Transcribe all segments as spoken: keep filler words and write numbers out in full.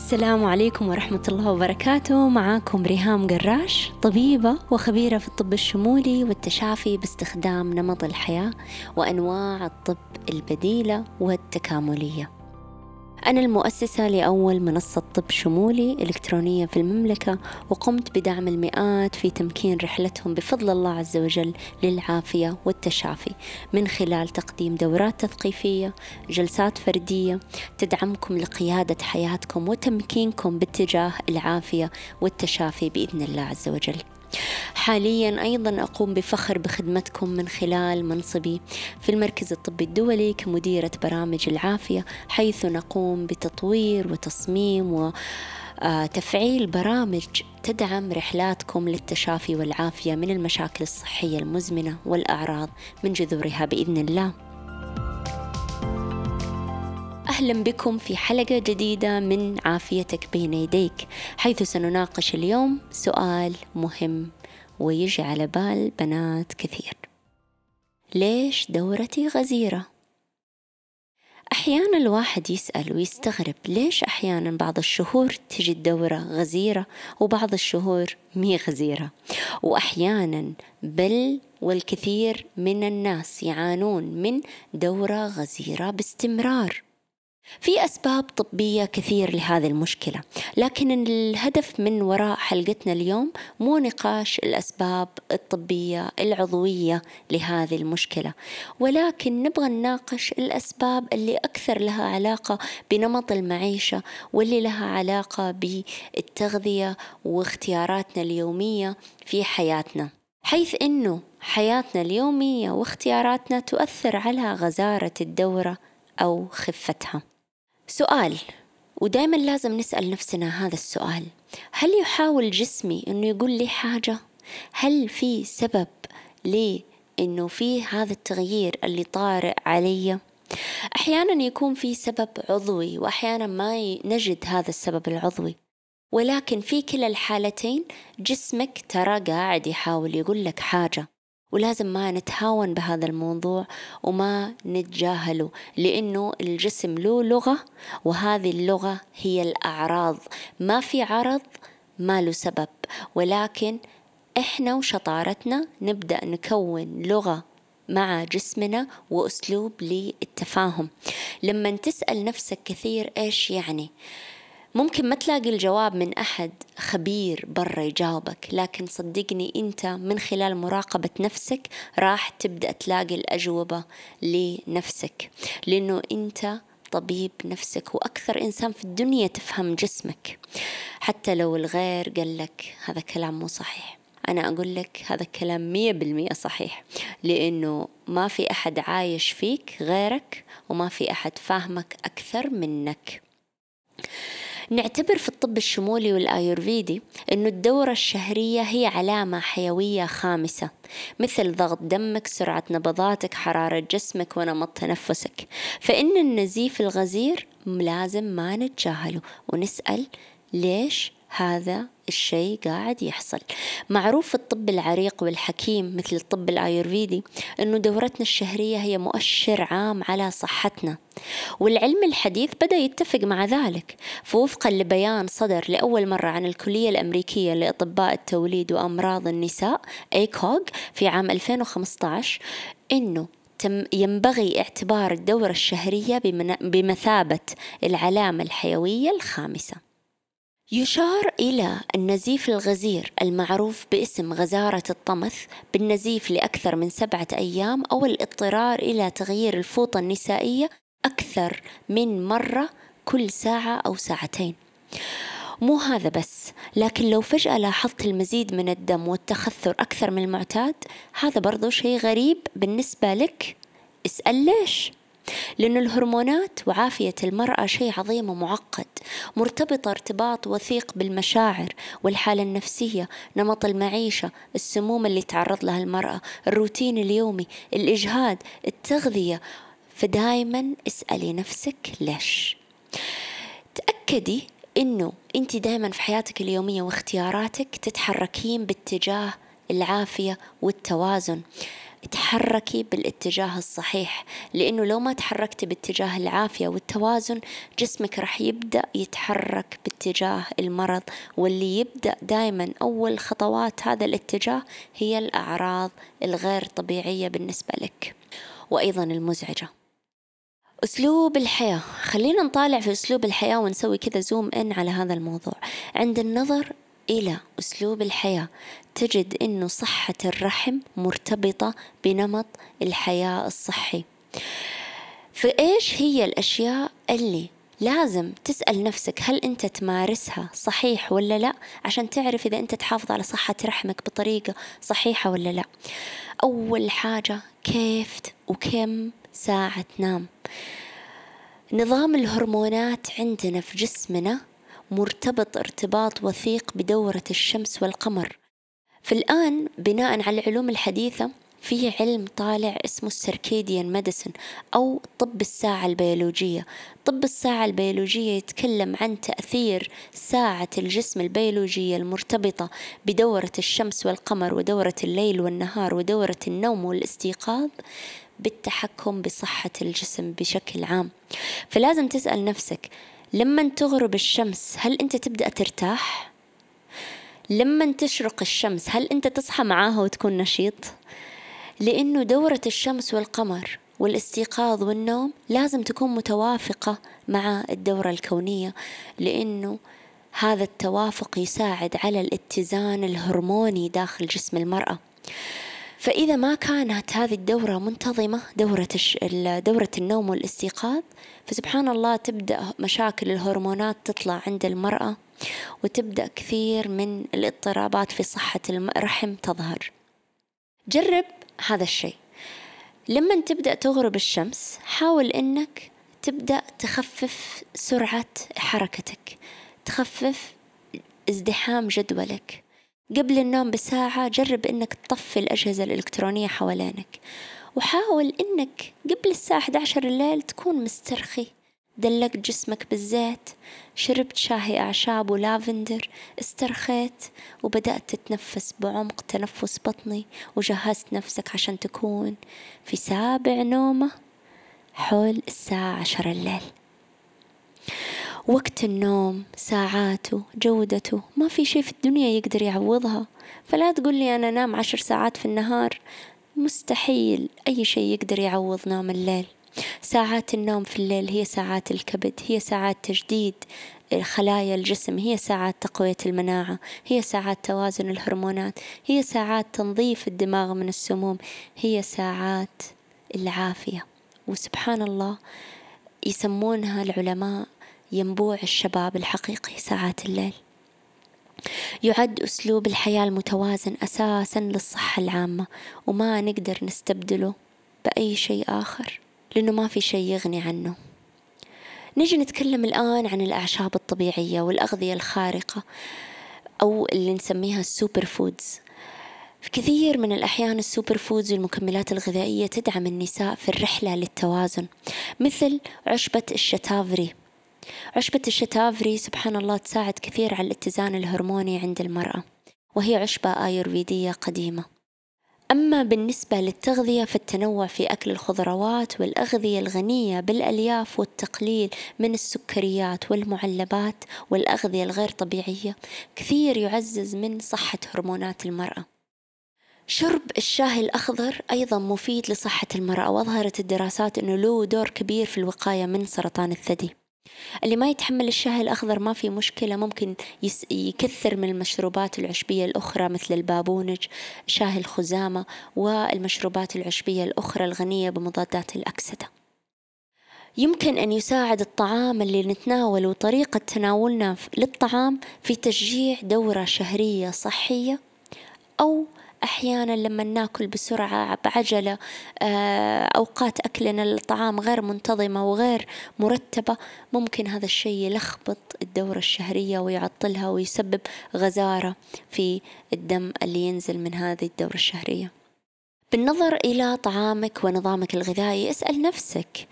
السلام عليكم ورحمة الله وبركاته. معاكم ريهام قراش، طبيبة وخبيرة في الطب الشمولي والتشافي باستخدام نمط الحياة وأنواع الطب البديلة والتكاملية. أنا المؤسسة لأول منصة طب شمولي إلكترونية في المملكة، وقمت بدعم المئات في تمكين رحلتهم بفضل الله عز وجل للعافية والتشافي من خلال تقديم دورات تثقيفية، جلسات فردية تدعمكم لقيادة حياتكم وتمكينكم باتجاه العافية والتشافي بإذن الله عز وجل. حاليا أيضا أقوم بفخر بخدمتكم من خلال منصبي في المركز الطبي الدولي كمديرة برامج العافية، حيث نقوم بتطوير وتصميم وتفعيل برامج تدعم رحلاتكم للتشافي والعافية من المشاكل الصحية المزمنة والأعراض من جذورها بإذن الله. أهلا بكم في حلقة جديدة من عافيتك بين يديك، حيث سنناقش اليوم سؤال مهم ويجي على بال بنات كثير: ليش دورتي غزيرة؟ أحيانا الواحد يسأل ويستغرب ليش أحيانا بعض الشهور تجي الدورة غزيرة وبعض الشهور مي غزيرة، وأحيانا بل والكثير من الناس يعانون من دورة غزيرة باستمرار. في أسباب طبية كثير لهذه المشكلة، لكن الهدف من وراء حلقتنا اليوم مو نقاش الأسباب الطبية العضوية لهذه المشكلة، ولكن نبغى نناقش الأسباب اللي أكثر لها علاقة بنمط المعيشة، واللي لها علاقة بالتغذية واختياراتنا اليومية في حياتنا، حيث إنه حياتنا اليومية واختياراتنا تؤثر على غزارة الدورة أو خفتها. سؤال، ودائما لازم نسأل نفسنا هذا السؤال: هل يحاول جسمي أنه يقول لي حاجة؟ هل في سبب لي أنه في هذا التغيير اللي طارئ علي؟ أحيانا يكون في سبب عضوي، وأحيانا ما نجد هذا السبب العضوي، ولكن في كلا الحالتين جسمك ترى قاعد يحاول يقول لك حاجة، ولازم ما نتهاون بهذا الموضوع وما نتجاهله، لأنه الجسم له لغة، وهذه اللغة هي الأعراض. ما في عرض ما له سبب، ولكن إحنا وشطارتنا نبدأ نكون لغة مع جسمنا وأسلوب للتفاهم. لما تسأل نفسك كثير إيش يعني، ممكن ما تلاقي الجواب من أحد خبير برا يجاوبك، لكن صدقني أنت من خلال مراقبة نفسك راح تبدأ تلاقي الأجوبة لنفسك، لأنه أنت طبيب نفسك وأكثر إنسان في الدنيا تفهم جسمك. حتى لو الغير قال لك هذا كلام مو صحيح، أنا أقول لك هذا الكلام مية بالمية صحيح، لأنه ما في أحد عايش فيك غيرك، وما في أحد فاهمك أكثر منك. نعتبر في الطب الشمولي والآيورفيدي أن الدورة الشهرية هي علامة حيوية خامسة، مثل ضغط دمك، سرعة نبضاتك، حرارة جسمك، ونمط تنفسك. فإن النزيف الغزير لازم ما نتجاهله ونسأل ليش هذا الشيء قاعد يحصل. معروف في الطب العريق والحكيم مثل الطب الآيورفيدي أنه دورتنا الشهرية هي مؤشر عام على صحتنا، والعلم الحديث بدأ يتفق مع ذلك. فوفقا لبيان صدر لأول مرة عن الكلية الأمريكية لأطباء التوليد وأمراض النساء إيكوغ في عام ألفين وخمسة عشر، أنه ينبغي اعتبار الدورة الشهرية بمثابة العلامة الحيوية الخامسة. يشار إلى النزيف الغزير المعروف باسم غزارة الطمث بالنزيف لأكثر من سبعة أيام، أو الاضطرار إلى تغيير الفوطة النسائية أكثر من مرة كل ساعة أو ساعتين. مو هذا بس، لكن لو فجأة لاحظت المزيد من الدم والتخثر أكثر من المعتاد، هذا برضو شيء غريب بالنسبة لك. اسأل ليش؟ لأن الهرمونات وعافية المرأة شيء عظيم ومعقد، مرتبطة ارتباط وثيق بالمشاعر والحالة النفسية، نمط المعيشة، السموم اللي تعرض لها المرأة، الروتين اليومي، الإجهاد، التغذية. فدايما اسألي نفسك ليش. تأكدي إنه أنت دايما في حياتك اليومية واختياراتك تتحركين باتجاه العافية والتوازن. تحركي بالاتجاه الصحيح، لأنه لو ما تحركتي باتجاه العافية والتوازن جسمك رح يبدأ يتحرك باتجاه المرض، واللي يبدأ دائما أول خطوات هذا الاتجاه هي الأعراض الغير طبيعية بالنسبة لك وأيضا المزعجة. أسلوب الحياة، خلينا نطالع في أسلوب الحياة ونسوي كذا زوم إن على هذا الموضوع. عند النظر إلى أسلوب الحياة تجد أنه صحة الرحم مرتبطة بنمط الحياة الصحي. فإيش هي الأشياء اللي لازم تسأل نفسك هل أنت تمارسها صحيح ولا لا، عشان تعرف إذا أنت تحافظ على صحة رحمك بطريقة صحيحة ولا لا. أول حاجة، كيف وكم ساعة تنام. نظام الهرمونات عندنا في جسمنا مرتبط ارتباط وثيق بدورة الشمس والقمر. فالآن بناء على العلوم الحديثة في علم طالع اسمه السيركيديان ميديسن أو طب الساعة البيولوجية. طب الساعة البيولوجية يتكلم عن تأثير ساعة الجسم البيولوجية المرتبطة بدورة الشمس والقمر ودورة الليل والنهار ودورة النوم والاستيقاظ بالتحكم بصحة الجسم بشكل عام. فلازم تسأل نفسك لما تغرب الشمس هل أنت تبدأ ترتاح؟ لما تشرق الشمس هل أنت تصحى معاها وتكون نشيط؟ لأنه دورة الشمس والقمر والاستيقاظ والنوم لازم تكون متوافقة مع الدورة الكونية، لأنه هذا التوافق يساعد على الاتزان الهرموني داخل جسم المرأة. فإذا ما كانت هذه الدورة منتظمة، دورة دورة النوم والاستيقاظ، فسبحان الله تبدأ مشاكل الهرمونات تطلع عند المرأة، وتبدأ كثير من الاضطرابات في صحة الرحم تظهر. جرب هذا الشيء. لما تبدأ تغرب الشمس حاول إنك تبدأ تخفف سرعة حركتك، تخفف ازدحام جدولك. قبل النوم بساعة جرب إنك تطفي الأجهزة الإلكترونية حوالينك، وحاول إنك قبل الساعة إحدى عشر الليل تكون مسترخي، دلقت جسمك بالزيت، شربت شاهي أعشاب ولافندر، استرخيت وبدأت تتنفس بعمق تنفس بطني، وجهزت نفسك عشان تكون في سابع نومة حول الساعة عشر الليل. وقت النوم ساعاته جودته ما في شيء في الدنيا يقدر يعوضها. فلا تقول لي أنا نام عشر ساعات في النهار، مستحيل أي شيء يقدر يعوض نوم الليل. ساعات النوم في الليل هي ساعات الكبد، هي ساعات تجديد خلايا الجسم، هي ساعات تقوية المناعة، هي ساعات توازن الهرمونات، هي ساعات تنظيف الدماغ من السموم، هي ساعات العافية. وسبحان الله يسمونها العلماء ينبوع الشباب الحقيقي ساعات الليل. يعد أسلوب الحياة المتوازن أساساً للصحة العامة، وما نقدر نستبدله بأي شيء آخر، لأنه ما في شيء يغني عنه. نجي نتكلم الآن عن الأعشاب الطبيعية والأغذية الخارقة أو اللي نسميها السوبر فودز. في كثير من الأحيان السوبر فودز والمكملات الغذائية تدعم النساء في الرحلة للتوازن، مثل عشبة الشتافري. عشبة الشتافري سبحان الله تساعد كثير على الاتزان الهرموني عند المرأة، وهي عشبة آيورفيدية قديمة. أما بالنسبة للتغذية فالتنوع في أكل الخضروات والأغذية الغنية بالألياف والتقليل من السكريات والمعلبات والأغذية الغير طبيعية كثير يعزز من صحة هرمونات المرأة. شرب الشاي الأخضر أيضا مفيد لصحة المرأة، وأظهرت الدراسات أنه له دور كبير في الوقاية من سرطان الثدي. اللي ما يتحمل الشاي الأخضر ما في مشكلة، ممكن يكثر من المشروبات العشبية الأخرى مثل البابونج، شاي الخزامة، والمشروبات العشبية الأخرى الغنية بمضادات الأكسدة. يمكن أن يساعد الطعام اللي نتناوله وطريقة تناولنا للطعام في تشجيع دورة شهرية صحية، أو أحيانا لما ناكل بسرعة بعجلة أوقات أكلنا الطعام غير منتظمة وغير مرتبة، ممكن هذا الشيء يلخبط الدورة الشهرية ويعطلها ويسبب غزارة في الدم اللي ينزل من هذه الدورة الشهرية. بالنظر إلى طعامك ونظامك الغذائي اسأل نفسك،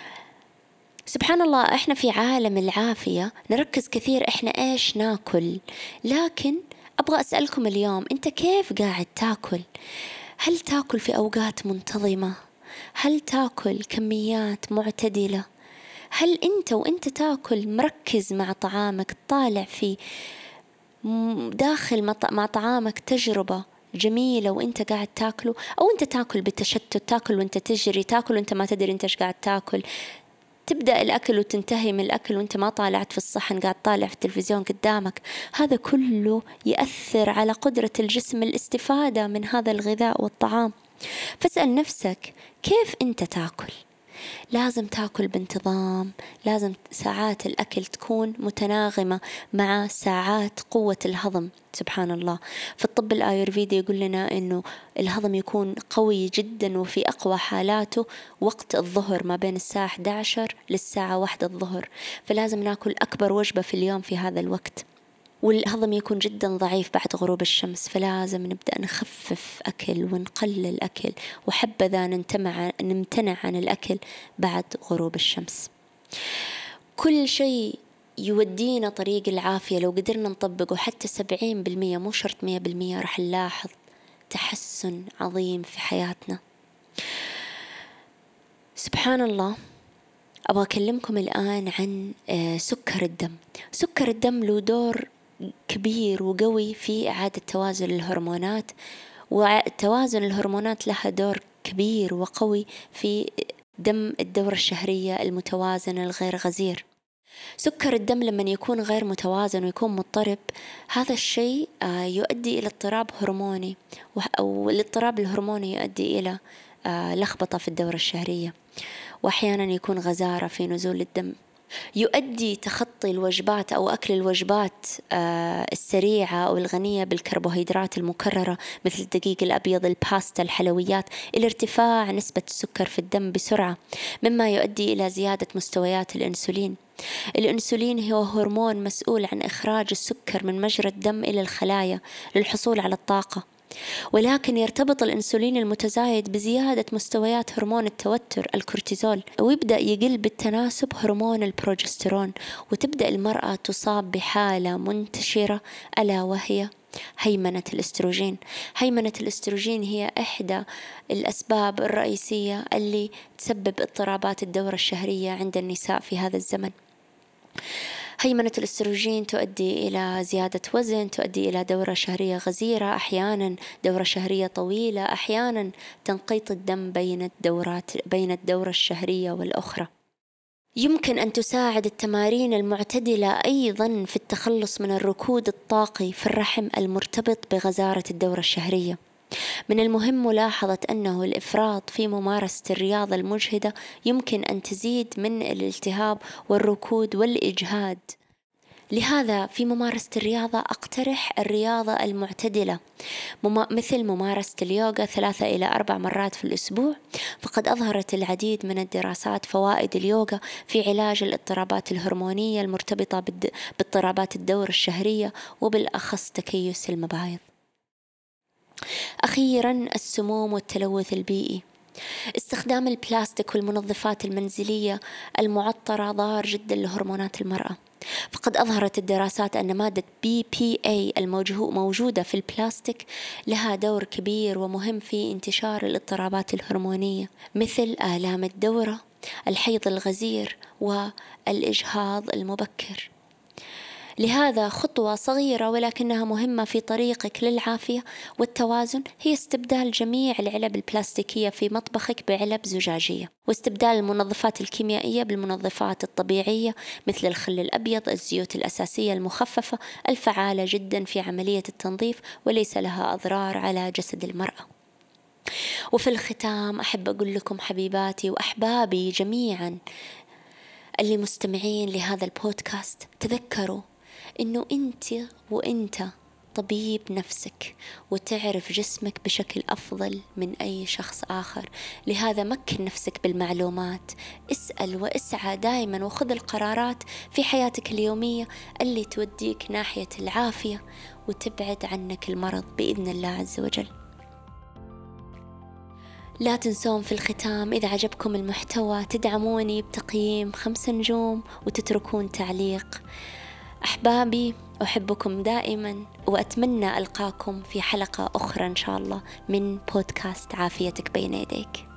سبحان الله إحنا في عالم العافية نركز كثير إحنا إيش ناكل، لكن أبغى أسألكم اليوم أنت كيف قاعد تاكل؟ هل تأكل في أوقات منتظمة؟ هل تأكل كميات معتدلة؟ هل أنت وأنت تأكل مركز مع طعامك، طالع في داخل مع طعامك تجربة جميلة وأنت قاعد تأكله، أو أنت تأكل بالتشتت، تأكل وأنت تجري، تأكل وأنت ما تدري أنت إيش قاعد تأكل، تبدأ الأكل وتنتهي من الأكل وأنت ما طالعت في الصحن، قاعد طالع في التلفزيون قدامك. هذا كله يأثر على قدرة الجسم الاستفادة من هذا الغذاء والطعام. فاسأل نفسك كيف أنت تأكل. لازم تأكل بانتظام، لازم ساعات الأكل تكون متناغمة مع ساعات قوة الهضم. سبحان الله، في الطب الآيورفيدي يقول لنا إنه الهضم يكون قوي جدا وفي أقوى حالاته وقت الظهر، ما بين الساعة إحدى عشر للساعة واحدة الظهر. فلازم نأكل أكبر وجبة في اليوم في هذا الوقت. والهضم يكون جدا ضعيف بعد غروب الشمس، فلازم نبدأ نخفف أكل ونقلل أكل، وحبذا نمتنع نمتنع عن الأكل بعد غروب الشمس. كل شيء يودينا طريق العافية لو قدرنا نطبقه حتى سبعين بالمية، مو شرط مية بالمية، راح نلاحظ تحسن عظيم في حياتنا. سبحان الله. أبغى أكلمكم الآن عن سكر الدم. سكر الدم له دور كبير وقوي في إعادة توازن الهرمونات، وتوازن الهرمونات لها دور كبير وقوي في دم الدورة الشهرية المتوازن الغير غزير. سكر الدم لما يكون غير متوازن ويكون مضطرب، هذا الشيء يؤدي إلى اضطراب هرموني، أو الاضطراب الهرموني يؤدي إلى لخبطة في الدورة الشهرية، وأحيانا يكون غزارة في نزول الدم. يؤدي تخطي الوجبات أو أكل الوجبات السريعة أو الغنية بالكربوهيدرات المكررة مثل الدقيق الأبيض، الباستا، الحلويات، إلى ارتفاع نسبة السكر في الدم بسرعة، مما يؤدي إلى زيادة مستويات الأنسولين. الأنسولين هو هرمون مسؤول عن إخراج السكر من مجرى الدم إلى الخلايا للحصول على الطاقة، ولكن يرتبط الأنسولين المتزايد بزيادة مستويات هرمون التوتر الكورتيزول، ويبدأ يقل بالتناسب هرمون البروجسترون، وتبدأ المرأة تصاب بحالة منتشرة ألا وهي هيمنة الاستروجين. هيمنة الاستروجين هي إحدى الأسباب الرئيسية اللي تسبب اضطرابات الدورة الشهرية عند النساء في هذا الزمن. هيمنة الاستروجين تؤدي إلى زيادة وزن، تؤدي إلى دورة شهرية غزيرة، أحيانا دورة شهرية طويلة، أحيانا تنقيط الدم بين الدورات بين الدورة الشهرية والأخرى. يمكن أن تساعد التمارين المعتدلة أيضا في التخلص من الركود الطاقي في الرحم المرتبط بغزارة الدورة الشهرية. من المهم ملاحظة أنه الإفراط في ممارسة الرياضة المجهدة يمكن أن تزيد من الالتهاب والركود والإجهاد. لهذا في ممارسة الرياضة أقترح الرياضة المعتدلة، مثل ممارسة اليوغا ثلاثة إلى أربع مرات في الأسبوع. فقد أظهرت العديد من الدراسات فوائد اليوغا في علاج الاضطرابات الهرمونية المرتبطة باضطرابات الدورة الشهرية، وبالأخص تكيس المبايض. أخيرا، السموم والتلوث البيئي. استخدام البلاستيك والمنظفات المنزلية المعطرة ضار جدا لهرمونات المرأة. فقد أظهرت الدراسات أن مادة بي بي إيه الموجودة في البلاستيك لها دور كبير ومهم في انتشار الاضطرابات الهرمونية مثل آلام الدورة، الحيض الغزير، والإجهاض المبكر. لهذا خطوة صغيرة ولكنها مهمة في طريقك للعافية والتوازن هي استبدال جميع العلب البلاستيكية في مطبخك بعلب زجاجية، واستبدال المنظفات الكيميائية بالمنظفات الطبيعية مثل الخل الأبيض، الزيوت الأساسية المخففة الفعالة جدا في عملية التنظيف وليس لها أضرار على جسد المرأة. وفي الختام أحب أقول لكم حبيباتي وأحبابي جميعا اللي مستمعين لهذا البودكاست، تذكروا إنه أنت وأنت طبيب نفسك وتعرف جسمك بشكل أفضل من أي شخص آخر. لهذا مكن نفسك بالمعلومات، اسأل واسعى دائما، وخذ القرارات في حياتك اليومية اللي توديك ناحية العافية وتبعد عنك المرض بإذن الله عز وجل. لا تنسون في الختام إذا عجبكم المحتوى تدعموني بتقييم خمس نجوم وتتركون تعليق. أحبابي، أحبكم دائما، وأتمنى ألقاكم في حلقة أخرى إن شاء الله من بودكاست عافيتك بين يديك.